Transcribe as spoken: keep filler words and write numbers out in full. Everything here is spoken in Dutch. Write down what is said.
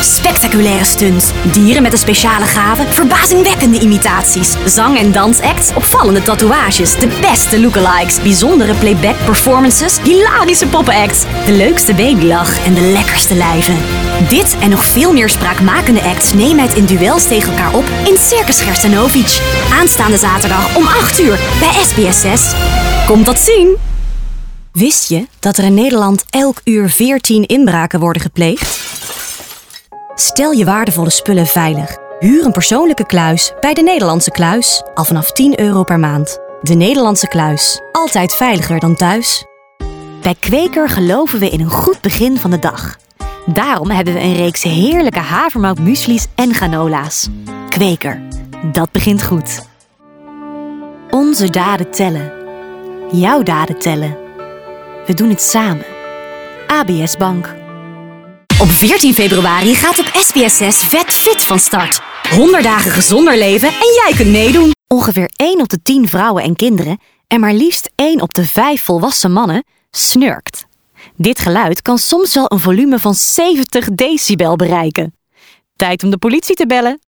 spectaculaire stunts, dieren met een speciale gave, verbazingwekkende imitaties, zang- en dansacts, opvallende tatoeages, de beste lookalikes, bijzondere playback performances, hilarische poppenacts, de leukste babylach en de lekkerste lijven. Dit en nog veel meer spraakmakende acts nemen het in duels tegen elkaar op in Circus Gerstenovic. Aanstaande zaterdag om acht uur bij S B S zes. Kom dat zien! Wist je dat er in Nederland elk uur veertien inbraken worden gepleegd? Stel je waardevolle spullen veilig. Huur een persoonlijke kluis bij de Nederlandse Kluis. Al vanaf tien euro per maand. De Nederlandse Kluis. Altijd veiliger dan thuis. Bij Quaker geloven we in een goed begin van de dag. Daarom hebben we een reeks heerlijke havermoutmuesli's en granola's. Quaker. Dat begint goed. Onze daden tellen. Jouw daden tellen. We doen het samen. A B S Bank. Op veertien februari gaat op S B S zes Vet Fit van start. honderd dagen gezonder leven en jij kunt meedoen. Ongeveer één op de tien vrouwen en kinderen en maar liefst één op de vijf volwassen mannen snurkt. Dit geluid kan soms wel een volume van zeventig decibel bereiken. Tijd om de politie te bellen.